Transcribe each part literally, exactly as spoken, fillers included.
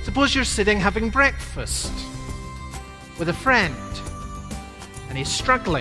Suppose you're sitting having breakfast with a friend and he's struggling.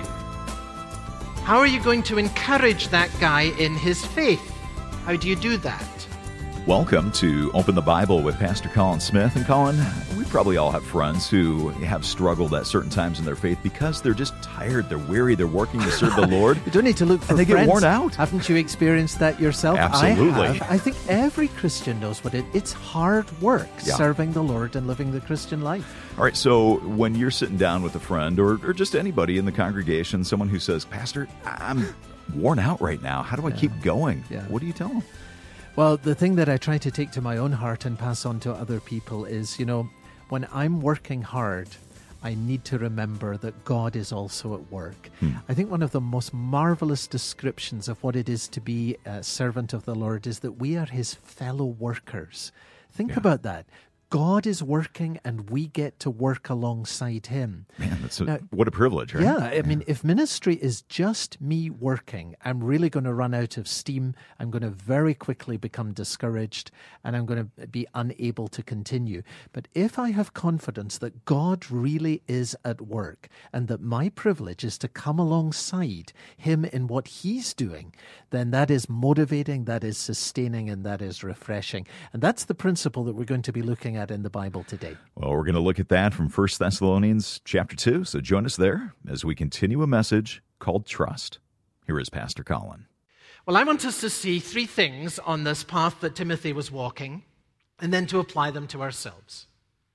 How are you going to encourage that guy in his faith? How do you do that? Welcome to Open the Bible with Pastor Colin Smith. And Colin, we probably all have friends who have struggled at certain times in their faith because they're just tired, they're weary, they're working to serve the Lord. You don't need to look for and they friends. get worn out. Haven't you experienced that yourself? Absolutely. I have. I think every Christian knows what it is. It's hard work Yeah. serving the Lord and living the Christian life. All right, so when you're sitting down with a friend or, or just anybody in the congregation, someone who says, Pastor, I'm worn out right now. How do I Yeah. keep going? Yeah. What do you tell them? Well, the thing that I try to take to my own heart and pass on to other people is, you know, when I'm working hard, I need to remember that God is also at work. Hmm. I think one of the most marvelous descriptions of what it is to be a servant of the Lord is that we are his fellow workers. Think Yeah. about that. God is working and we get to work alongside him. Man, that's a, Now, what a privilege, right? Yeah, I mean, if ministry is just me working, I'm really going to run out of steam. I'm going to very quickly become discouraged and I'm going to be unable to continue. But if I have confidence that God really is at work and that my privilege is to come alongside him in what he's doing, then that is motivating, that is sustaining, and that is refreshing. And that's the principle that we're going to be looking at in the Bible today. Well, we're going to look at that from First Thessalonians chapter two, so join us there as we continue a message called Trust. Here is Pastor Colin. Well, I want us to see three things on this path that Timothy was walking, and then to apply them to ourselves.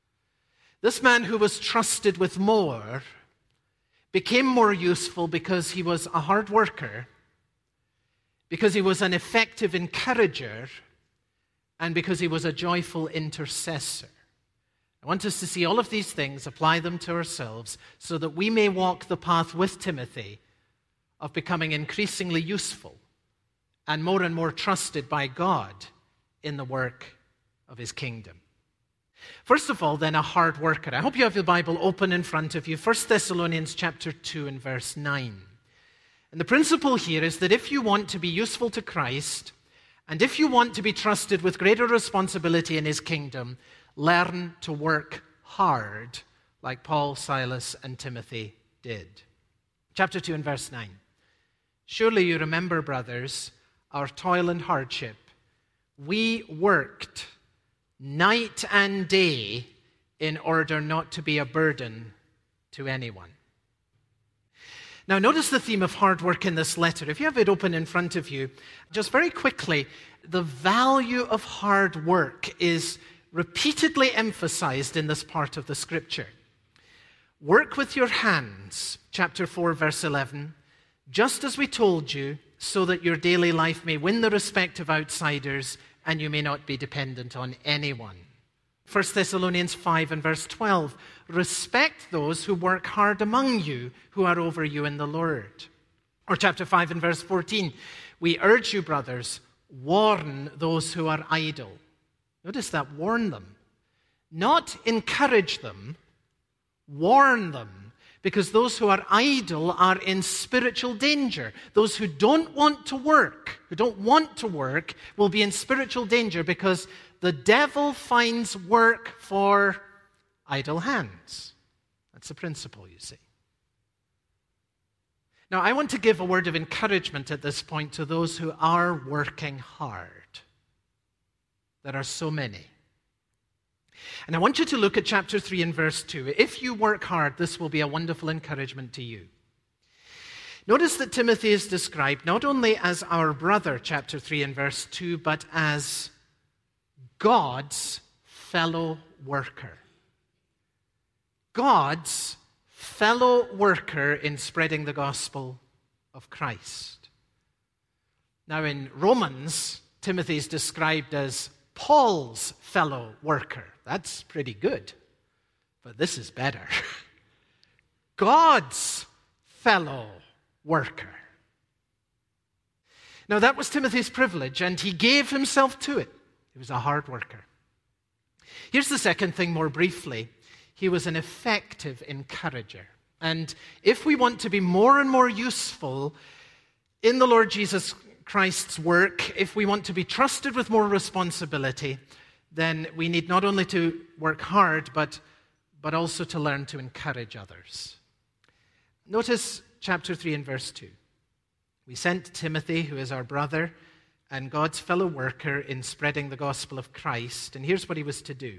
This man who was trusted with more became more useful because he was a hard worker, because he was an effective encourager, and because he was a joyful intercessor. I want us to see all of these things, apply them to ourselves, so that we may walk the path with Timothy of becoming increasingly useful and more and more trusted by God in the work of his kingdom. First of all, then, a hard worker. I hope you have your Bible open in front of you. First Thessalonians chapter two and verse nine. And the principle here is that if you want to be useful to Christ, and if you want to be trusted with greater responsibility in his kingdom, learn to work hard like Paul, Silas, and Timothy did. Chapter two and verse nine. Surely you remember, brothers, our toil and hardship. We worked night and day in order not to be a burden to anyone. Now, notice the theme of hard work in this letter. If you have it open in front of you, just very quickly, the value of hard work is repeatedly emphasized in this part of the scripture. Work with your hands, chapter four, verse eleven, just as we told you, so that your daily life may win the respect of outsiders and you may not be dependent on anyone. First Thessalonians five and verse twelve, respect those who work hard among you, who are over you in the Lord. Or chapter five and verse fourteen, we urge you, brothers, warn those who are idle. Notice that, warn them. Not encourage them, warn them. Because those who are idle are in spiritual danger. Those who don't want to work, who don't want to work, will be in spiritual danger because the devil finds work for idle hands. That's the principle, you see. Now, I want to give a word of encouragement at this point to those who are working hard. There are so many. And I want you to look at chapter three and verse two. If you work hard, this will be a wonderful encouragement to you. Notice that Timothy is described not only as our brother, chapter three and verse two, but as God's fellow worker. God's fellow worker in spreading the gospel of Christ. Now in Romans, Timothy is described as Paul's fellow worker. That's pretty good. But this is better. God's fellow worker. Now that was Timothy's privilege, and he gave himself to it. He was a hard worker. Here's the second thing more briefly. He was an effective encourager. And if we want to be more and more useful in the Lord Jesus Christ's work, if we want to be trusted with more responsibility, then we need not only to work hard, but, but also to learn to encourage others. Notice chapter three and verse two. We sent Timothy, who is our brother and God's fellow worker in spreading the gospel of Christ. And here's what he was to do: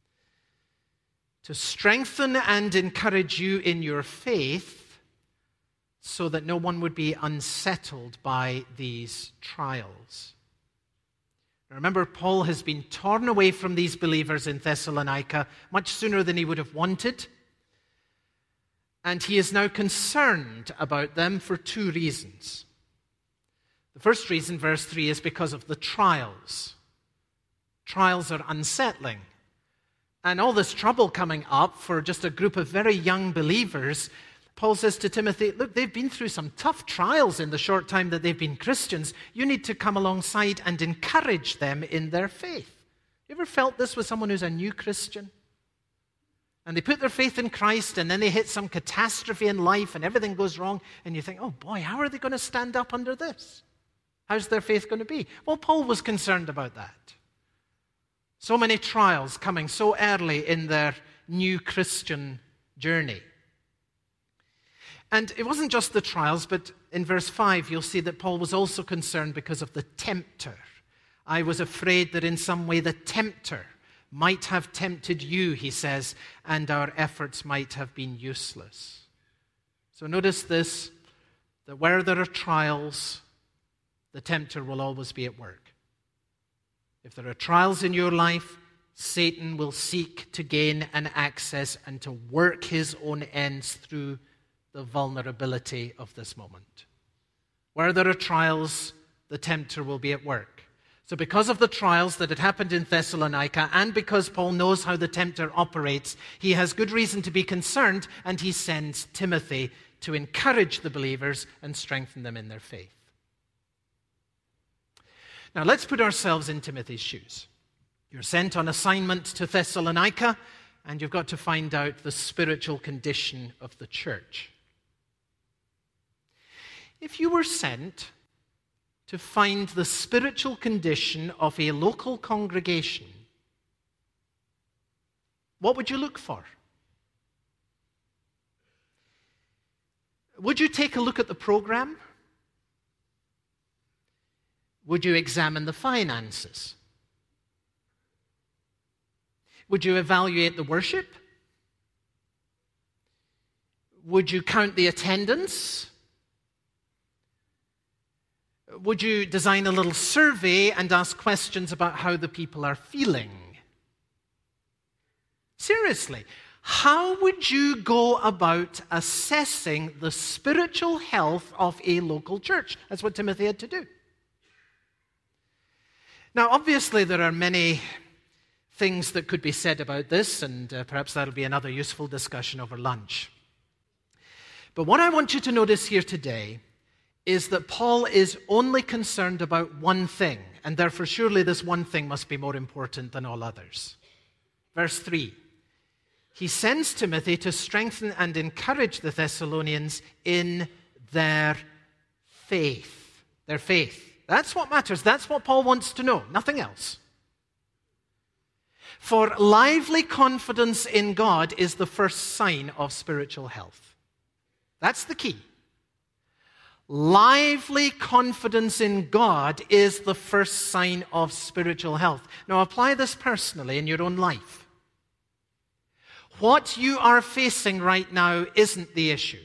to strengthen and encourage you in your faith, so that no one would be unsettled by these trials. Now remember, Paul has been torn away from these believers in Thessalonica much sooner than he would have wanted. And he is now concerned about them for two reasons. The first reason, verse three, is because of the trials. Trials are unsettling. And all this trouble coming up for just a group of very young believers, Paul says to Timothy, look, they've been through some tough trials in the short time that they've been Christians. You need to come alongside and encourage them in their faith. You ever felt this with someone who's a new Christian? And they put their faith in Christ, and then they hit some catastrophe in life, and everything goes wrong, and you think, oh boy, how are they going to stand up under this? How's their faith going to be? Well, Paul was concerned about that. So many trials coming so early in their new Christian journey. And it wasn't just the trials, but in verse five, you'll see that Paul was also concerned because of the tempter. I was afraid that in some way the tempter might have tempted you, he says, and our efforts might have been useless. So notice this, that where there are trials, the tempter will always be at work. If there are trials in your life, Satan will seek to gain an access and to work his own ends through the vulnerability of this moment. Where there are trials, the tempter will be at work. So because of the trials that had happened in Thessalonica, and because Paul knows how the tempter operates, he has good reason to be concerned, and he sends Timothy to encourage the believers and strengthen them in their faith. Now let's put ourselves in Timothy's shoes. You're sent on assignment to Thessalonica, and you've got to find out the spiritual condition of the church. If you were sent to find the spiritual condition of a local congregation, what would you look for? Would you take a look at the program? Would you examine the finances? Would you evaluate the worship? Would you count the attendance? Would you design a little survey and ask questions about how the people are feeling? Seriously, how would you go about assessing the spiritual health of a local church? That's what Timothy had to do. Now, obviously, there are many things that could be said about this, and uh, perhaps that'll be another useful discussion over lunch. But what I want you to notice here today is that Paul is only concerned about one thing, and therefore surely this one thing must be more important than all others. Verse three, he sends Timothy to strengthen and encourage the Thessalonians in their faith. Their faith. That's what matters. That's what Paul wants to know, nothing else. For lively confidence in God is the first sign of spiritual health. That's the key. Lively confidence in God is the first sign of spiritual health. Now apply this personally in your own life. What you are facing right now isn't the issue.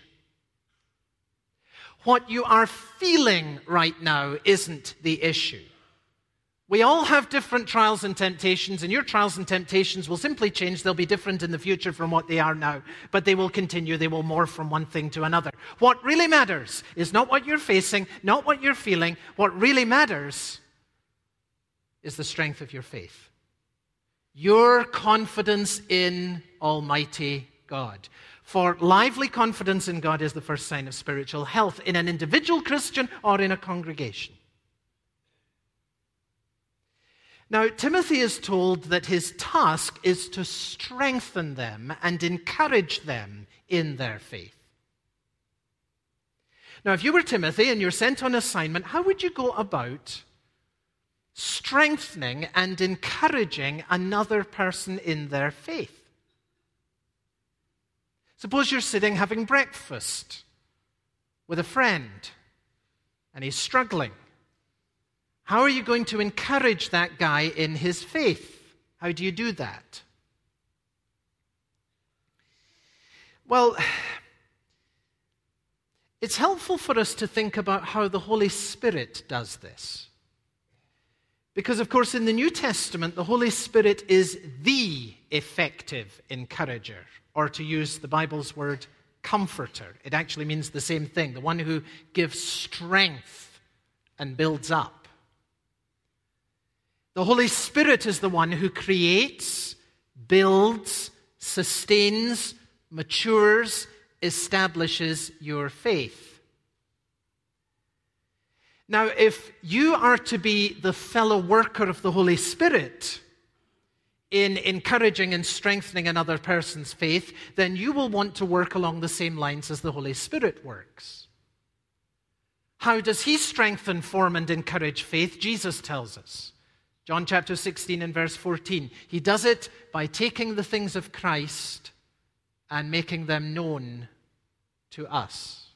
What you are feeling right now isn't the issue. We all have different trials and temptations, and your trials and temptations will simply change. They'll be different in the future from what they are now, but they will continue. They will morph from one thing to another. What really matters is not what you're facing, not what you're feeling. What really matters is the strength of your faith. Your confidence in Almighty God. For lively confidence in God is the first sign of spiritual health in an individual Christian or in a congregation. Now, Timothy is told that his task is to strengthen them and encourage them in their faith. Now, if you were Timothy and you're sent on assignment, how would you go about strengthening and encouraging another person in their faith. Suppose you're sitting having breakfast with a friend and he's struggling. How are you going to encourage that guy in his faith? How do you do that? Well, it's helpful for us to think about how the Holy Spirit does this. Because, of course, in the New Testament, the Holy Spirit is the effective encourager, or to use the Bible's word, comforter. It actually means the same thing, the one who gives strength and builds up. The Holy Spirit is the one who creates, builds, sustains, matures, establishes your faith. Now, if you are to be the fellow worker of the Holy Spirit in encouraging and strengthening another person's faith, then you will want to work along the same lines as the Holy Spirit works. How does he strengthen, form, and encourage faith? Jesus tells us. John chapter sixteen and verse fourteen. He does it by taking the things of Christ and making them known to us.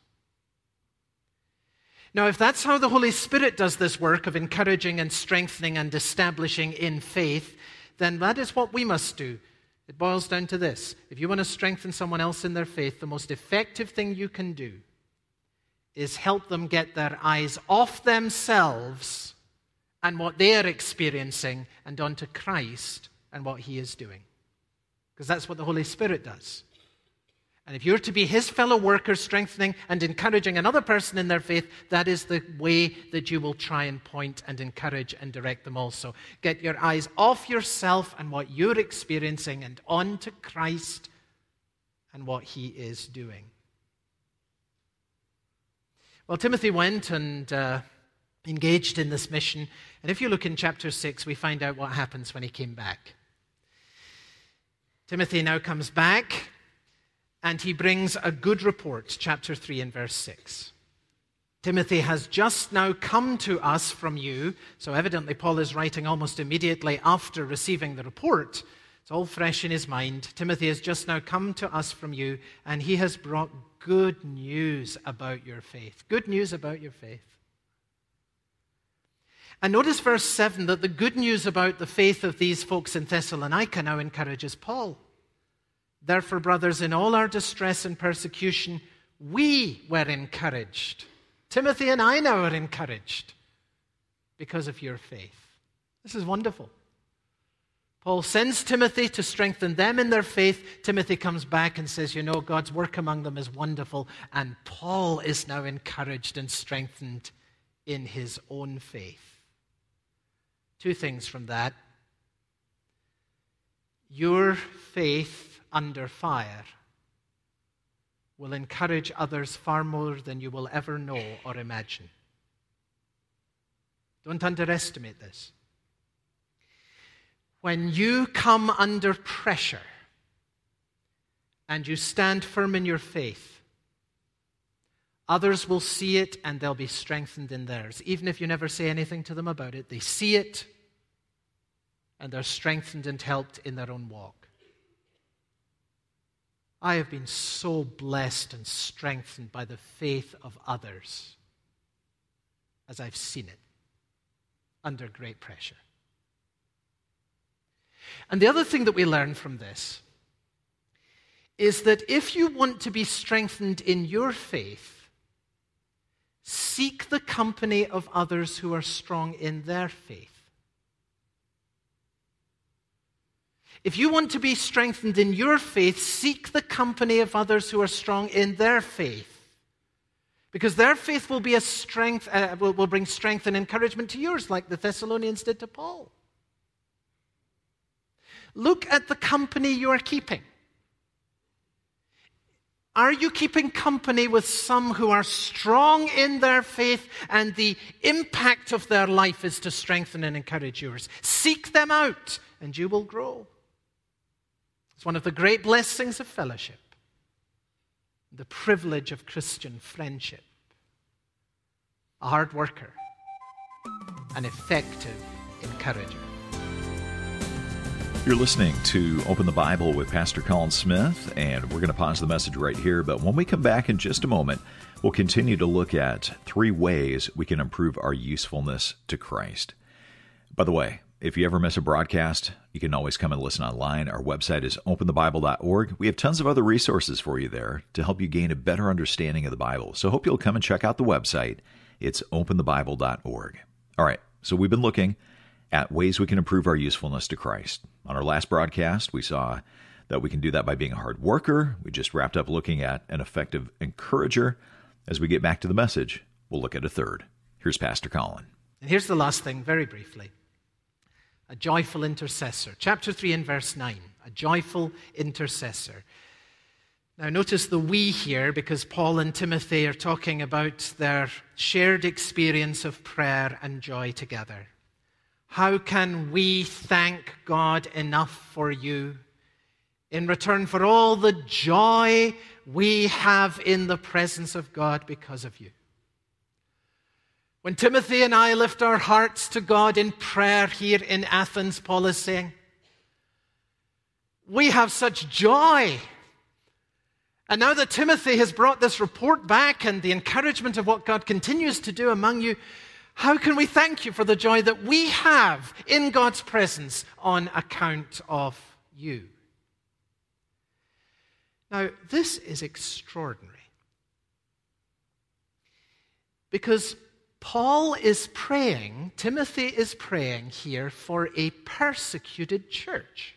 Now, if that's how the Holy Spirit does this work of encouraging and strengthening and establishing in faith, then that is what we must do. It boils down to this. If you want to strengthen someone else in their faith, the most effective thing you can do is help them get their eyes off themselves and what they are experiencing and onto Christ and what he is doing. Because that's what the Holy Spirit does. And if you're to be his fellow worker, strengthening and encouraging another person in their faith, that is the way that you will try and point and encourage and direct them also. Get your eyes off yourself and what you're experiencing and on to Christ and what he is doing. Well, Timothy went and uh, engaged in this mission. And if you look in chapter six, we find out what happens when he came back. Timothy now comes back, and he brings a good report, chapter three and verse six. Timothy has just now come to us from you, so evidently Paul is writing almost immediately after receiving the report. It's all fresh in his mind. Timothy has just now come to us from you, and he has brought good news about your faith. Good news about your faith. And notice verse seven, that the good news about the faith of these folks in Thessalonica now encourages Paul. Therefore, brothers, in all our distress and persecution, we were encouraged. Timothy and I now are encouraged because of your faith. This is wonderful. Paul sends Timothy to strengthen them in their faith. Timothy comes back and says, you know, God's work among them is wonderful. And Paul is now encouraged and strengthened in his own faith. Two things from that. Your faith under fire will encourage others far more than you will ever know or imagine. Don't underestimate this. When you come under pressure and you stand firm in your faith, others will see it and they'll be strengthened in theirs. Even if you never say anything to them about it, they see it and they're strengthened and helped in their own walk. I have been so blessed and strengthened by the faith of others as I've seen it under great pressure. And the other thing that we learn from this is that if you want to be strengthened in your faith, seek the company of others who are strong in their faith. If you want to be strengthened in your faith, seek the company of others who are strong in their faith. Because their faith will be a strength, uh, will, will bring strength and encouragement to yours, like the Thessalonians did to Paul. Look at the company you are keeping. Are you keeping company with some who are strong in their faith and the impact of their life is to strengthen and encourage yours? Seek them out and you will grow. It's one of the great blessings of fellowship, the privilege of Christian friendship. A hard worker, an effective encourager. You're listening to Open the Bible with Pastor Colin Smith, and we're going to pause the message right here. But when we come back in just a moment, we'll continue to look at three ways we can improve our usefulness to Christ. By the way, if you ever miss a broadcast, you can always come and listen online. Our website is open the bible dot org. We have tons of other resources for you there to help you gain a better understanding of the Bible. So hope you'll come and check out the website. It's open the bible dot org. All right, so we've been looking at ways we can improve our usefulness to Christ. On our last broadcast, we saw that we can do that by being a hard worker. We just wrapped up looking at an effective encourager. As we get back to the message, we'll look at a third. Here's Pastor Colin. And here's the last thing, very briefly. A joyful intercessor. Chapter three and verse nine. A joyful intercessor. Now notice the we here, because Paul and Timothy are talking about their shared experience of prayer and joy together. How can we thank God enough for you in return for all the joy we have in the presence of God because of you? When Timothy and I lift our hearts to God in prayer here in Athens, Paul is saying, we have such joy. And now that Timothy has brought this report back and the encouragement of what God continues to do among you, how can we thank you for the joy that we have in God's presence on account of you? Now, this is extraordinary, because Paul is praying, Timothy is praying here for a persecuted church.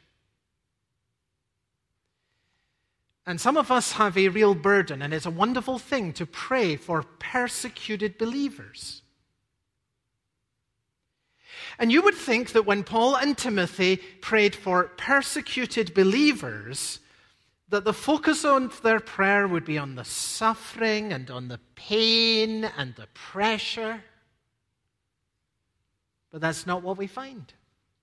And some of us have a real burden, and it's a wonderful thing to pray for persecuted believers. And you would think that when Paul and Timothy prayed for persecuted believers, that the focus of their prayer would be on the suffering and on the pain and the pressure. But that's not what we find.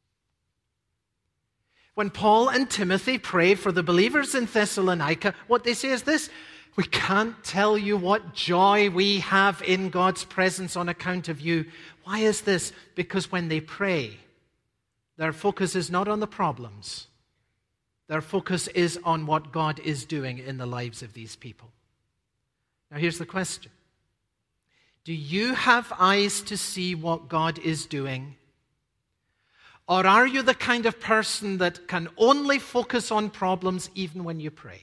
When Paul and Timothy prayed for the believers in Thessalonica, what they say is this: we can't tell you what joy we have in God's presence on account of you. Why is this? Because when they pray, their focus is not on the problems. Their focus is on what God is doing in the lives of these people. Now here's the question. Do you have eyes to see what God is doing? Or are you the kind of person that can only focus on problems even when you pray?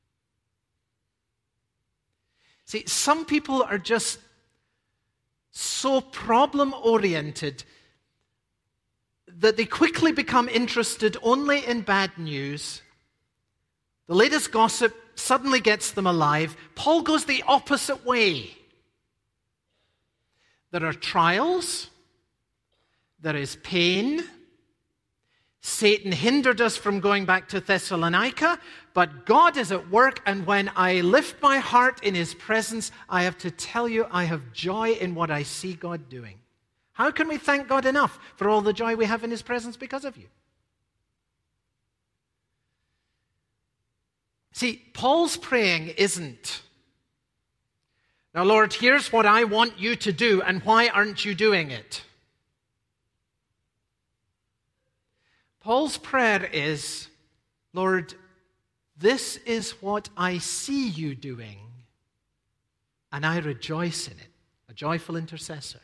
See, some people are just so problem-oriented that they quickly become interested only in bad news. The latest gossip suddenly gets them alive. Paul goes the opposite way. There are trials. There is pain. Satan hindered us from going back to Thessalonica, but God is at work, and when I lift my heart in His presence, I have to tell you, I have joy in what I see God doing. How can we thank God enough for all the joy we have in His presence because of you? See, Paul's praying isn't, now Lord, here's what I want you to do, and why aren't you doing it? Paul's prayer is, Lord, this is what I see you doing, and I rejoice in it. A joyful intercessor.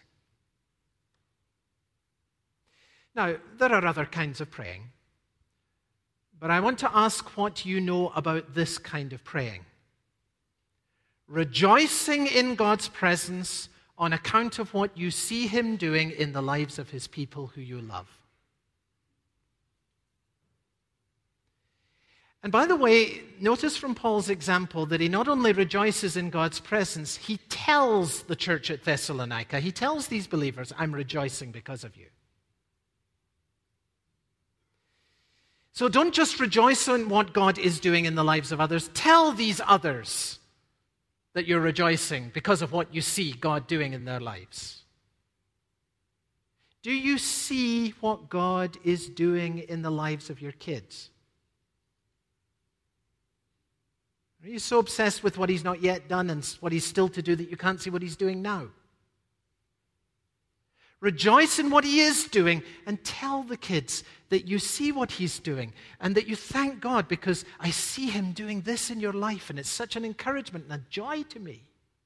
Now, there are other kinds of praying, but I want to ask what you know about this kind of praying. Rejoicing in God's presence on account of what you see Him doing in the lives of His people who you love. And by the way, notice from Paul's example that he not only rejoices in God's presence, he tells the church at Thessalonica, he tells these believers, I'm rejoicing because of you. So don't just rejoice in what God is doing in the lives of others. Tell these others that you're rejoicing because of what you see God doing in their lives. Do you see what God is doing in the lives of your kids? Are you so obsessed with what He's not yet done and what He's still to do that you can't see what He's doing now? Rejoice in what he is doing and tell the kids that you see what he's doing and that you thank God because I see him doing this in your life and it's such an encouragement and a joy to me.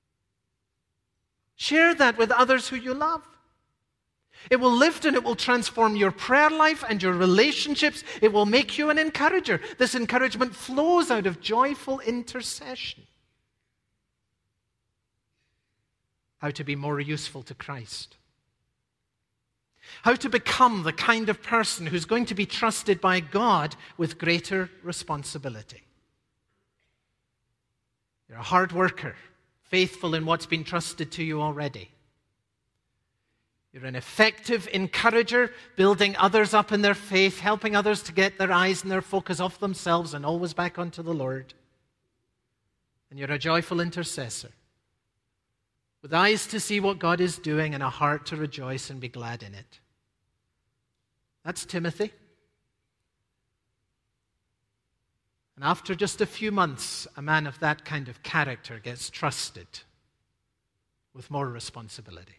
Share that with others who you love. It will lift and it will transform your prayer life and your relationships. It will make you an encourager. This encouragement flows out of joyful intercession. How to be more useful to Christ. How to become the kind of person who's going to be trusted by God with greater responsibility. You're a hard worker, faithful in what's been trusted to you already. You're an effective encourager, building others up in their faith, helping others to get their eyes and their focus off themselves and always back onto the Lord. And you're a joyful intercessor, with eyes to see what God is doing and a heart to rejoice and be glad in it. That's Timothy. And after just a few months, a man of that kind of character gets trusted with more responsibility.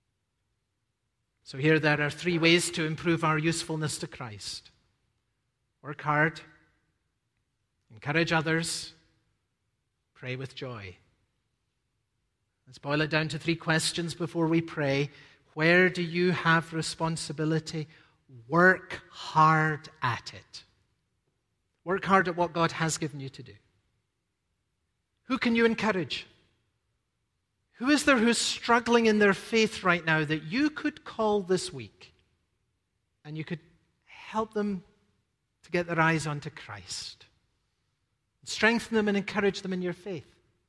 So here there are three ways to improve our usefulness to Christ. Work hard, encourage others, pray with joy. Let's boil it down to three questions before we pray. Where do you have responsibility? Work hard at it. Work hard at what God has given you to do. Who can you encourage? Who is there who's struggling in their faith right now that you could call this week and you could help them to get their eyes onto Christ? Strengthen them and encourage them in your faith.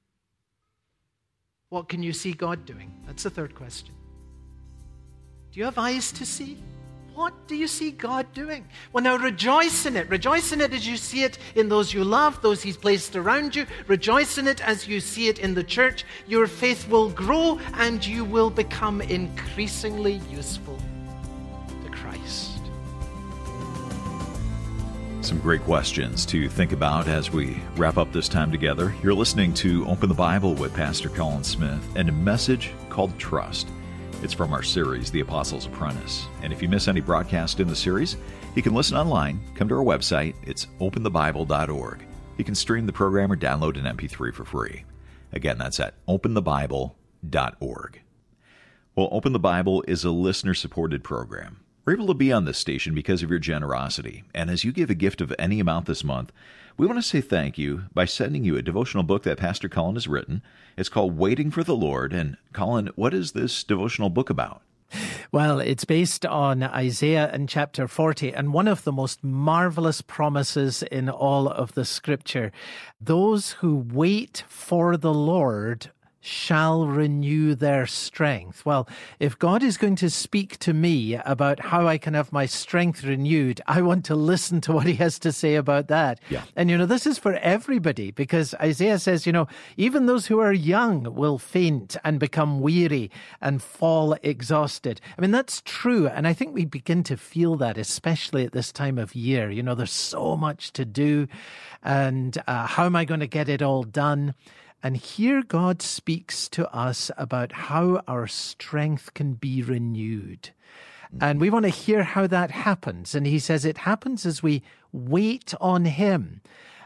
What can you see God doing? That's the third question. Do you have eyes to see? What do you see God doing? Well, now rejoice in it. Rejoice in it as you see it in those you love, those he's placed around you. Rejoice in it as you see it in the church. Your faith will grow and you will become increasingly useful to Christ. Some great questions to think about as we wrap up this time together. You're listening to Open the Bible with Pastor Colin Smith and a message called Trust. It's from our series, The Apostles' Apprentice. And if you miss any broadcast in the series, you can listen online. Come to our website. It's open the bible dot org. You can stream the program or download an M P three for free. Again, that's at open the bible dot org. Well, Open the Bible is a listener-supported program. We're able to be on this station because of your generosity. And as you give a gift of any amount this month, we want to say thank you by sending you a devotional book that Pastor Colin has written. It's called Waiting for the Lord. And Colin, what is this devotional book about? Well, it's based on Isaiah in chapter forty, and one of the most marvelous promises in all of the Scripture. Those who wait for the Lord shall renew their strength. Well, if God is going to speak to me about how I can have my strength renewed, I want to listen to what he has to say about that. Yeah. And, you know, this is for everybody, because Isaiah says, you know, even those who are young will faint and become weary and fall exhausted. I mean, that's true. And I think we begin to feel that, especially at this time of year. You know, there's so much to do. And uh, how am I going to get it all done? And here God speaks to us about how our strength can be renewed. And we want to hear how that happens. And he says it happens as we wait on him.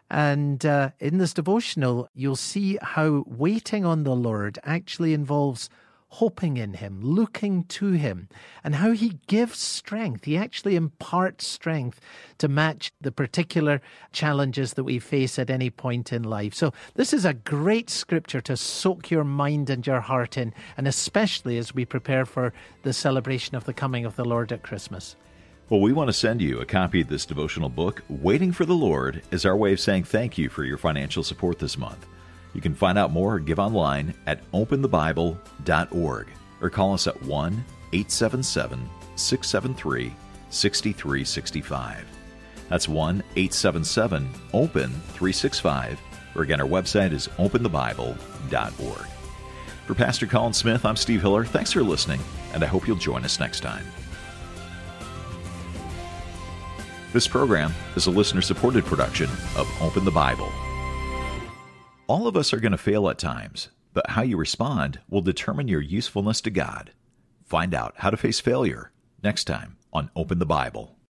And uh, in this devotional, you'll see how waiting on the Lord actually involves hoping in him, looking to him, and how he gives strength. He actually imparts strength to match the particular challenges that we face at any point in life. So this is a great scripture to soak your mind and your heart in, and especially as we prepare for the celebration of the coming of the Lord at Christmas. Well, we want to send you a copy of this devotional book. Waiting for the Lord is our way of saying thank you for your financial support this month. You can find out more or give online at open the bible dot org or call us at one eight seven seven, six seven three, six three six five. That's one eight seven seven, open three six five, or again, our website is open the bible dot org. For Pastor Colin Smith, I'm Steve Hiller. Thanks for listening, and I hope you'll join us next time. This program is a listener-supported production of Open the Bible. All of us are going to fail at times, but how you respond will determine your usefulness to God. Find out how to face failure next time on Open the Bible.